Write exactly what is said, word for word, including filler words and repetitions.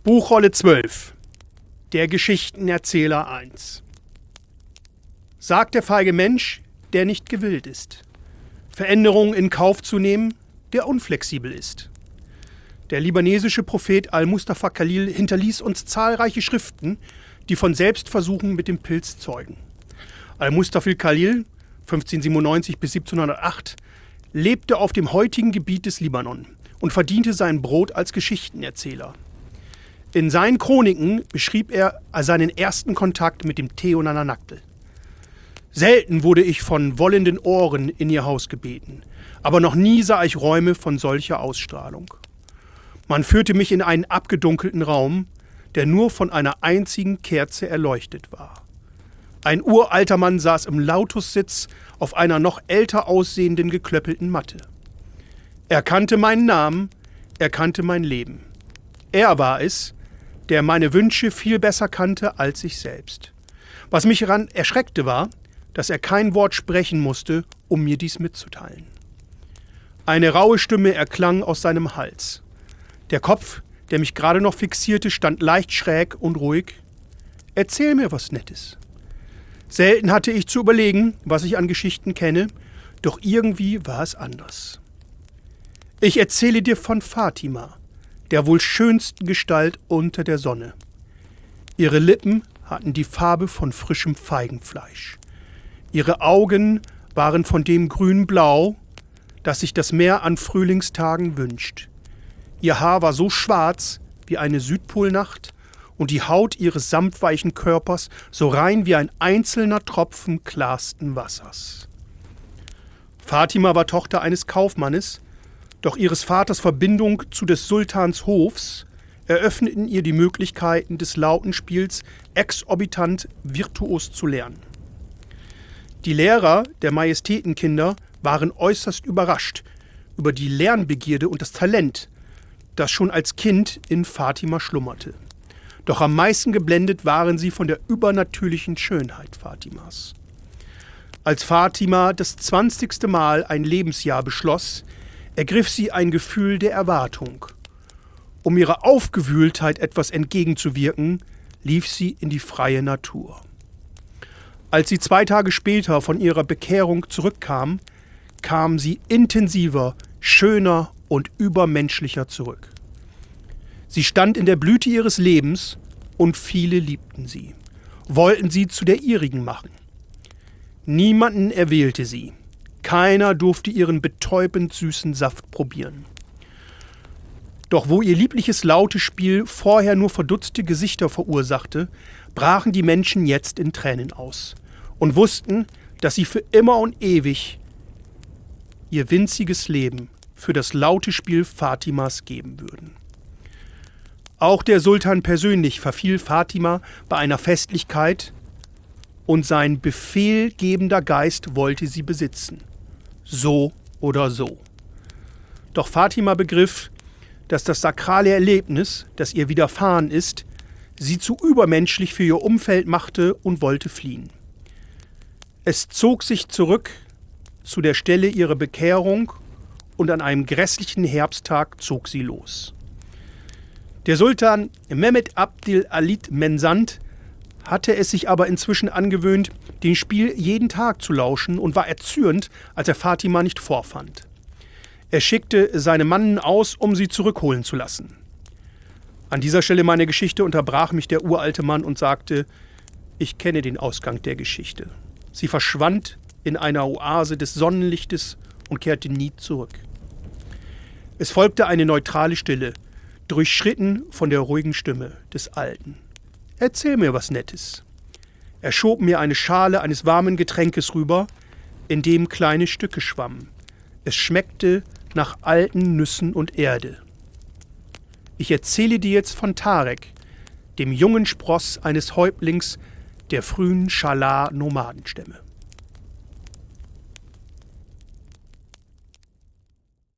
Buchrolle zwölf. Der Geschichtenerzähler eins. Sagt der feige Mensch, der nicht gewillt ist, Veränderungen in Kauf zu nehmen, der unflexibel ist. Der libanesische Prophet Al-Mustafa Khalil hinterließ uns zahlreiche Schriften, die von Selbstversuchen mit dem Pilz zeugen. Al-Mustafa Khalil, fünfzehnhundertsiebenundneunzig bis siebzehnhundertacht, lebte auf dem heutigen Gebiet des Libanon und verdiente sein Brot als Geschichtenerzähler. In seinen Chroniken beschrieb er seinen ersten Kontakt mit dem Theonanactl. Selten wurde ich von wollenden Ohren in ihr Haus gebeten, aber noch nie sah ich Räume von solcher Ausstrahlung. Man führte mich in einen abgedunkelten Raum, der nur von einer einzigen Kerze erleuchtet war. Ein uralter Mann saß im Lautussitz auf einer noch älter aussehenden geklöppelten Matte. Er kannte meinen Namen, er kannte mein Leben. Er war es, der meine Wünsche viel besser kannte als ich selbst. Was mich daran erschreckte war, dass er kein Wort sprechen musste, um mir dies mitzuteilen. Eine raue Stimme erklang aus seinem Hals. Der Kopf, der mich gerade noch fixierte, stand leicht schräg und ruhig. »Erzähl mir was Nettes.« Selten hatte ich zu überlegen, was ich an Geschichten kenne, doch irgendwie war es anders. »Ich erzähle dir von Fatima, der wohl schönsten Gestalt unter der Sonne. Ihre Lippen hatten die Farbe von frischem Feigenfleisch. Ihre Augen waren von dem grünen Blau, das sich das Meer an Frühlingstagen wünscht. Ihr Haar war so schwarz wie eine Südpolnacht und die Haut ihres samtweichen Körpers so rein wie ein einzelner Tropfen klarsten Wassers. Fatima war Tochter eines Kaufmannes, doch ihres Vaters Verbindung zu des Sultans Hofs eröffneten ihr die Möglichkeiten des Lautenspiels exorbitant virtuos zu lernen. Die Lehrer der Majestätenkinder waren äußerst überrascht über die Lernbegierde und das Talent, das schon als Kind in Fatima schlummerte. Doch am meisten geblendet waren sie von der übernatürlichen Schönheit Fatimas. Als Fatima das zwanzigste Mal ein Lebensjahr beschloss, ergriff sie ein Gefühl der Erwartung. Um ihrer Aufgewühltheit etwas entgegenzuwirken, lief sie in die freie Natur. Als sie zwei Tage später von ihrer Bekehrung zurückkam, kam sie intensiver, schöner und übermenschlicher zurück. Sie stand in der Blüte ihres Lebens und viele liebten sie, wollten sie zu der ihrigen machen. Niemanden erwählte sie. Keiner durfte ihren betäubend süßen Saft probieren. Doch wo ihr liebliches Lautespiel vorher nur verdutzte Gesichter verursachte, brachen die Menschen jetzt in Tränen aus und wussten, dass sie für immer und ewig ihr winziges Leben für das Lautespiel Fatimas geben würden. Auch der Sultan persönlich verfiel Fatima bei einer Festlichkeit und sein befehlgebender Geist wollte sie besitzen. So oder so. Doch Fatima begriff, dass das sakrale Erlebnis, das ihr widerfahren ist, sie zu übermenschlich für ihr Umfeld machte und wollte fliehen. Es zog sich zurück zu der Stelle ihrer Bekehrung und an einem grässlichen Herbsttag zog sie los. Der Sultan Mehmed Abdil Alid Mensand hatte es sich aber inzwischen angewöhnt, dem Spiel jeden Tag zu lauschen und war erzürnt, als er Fatima nicht vorfand. Er schickte seine Mannen aus, um sie zurückholen zu lassen. An dieser Stelle meiner Geschichte unterbrach mich der uralte Mann und sagte, ich kenne den Ausgang der Geschichte. Sie verschwand in einer Oase des Sonnenlichtes und kehrte nie zurück. Es folgte eine neutrale Stille, durchschritten von der ruhigen Stimme des Alten. »Erzähl mir was Nettes.« Er schob mir eine Schale eines warmen Getränkes rüber, in dem kleine Stücke schwammen. Es schmeckte nach alten Nüssen und Erde. Ich erzähle dir jetzt von Tarek, dem jungen Spross eines Häuptlings der frühen Schalar-Nomadenstämme.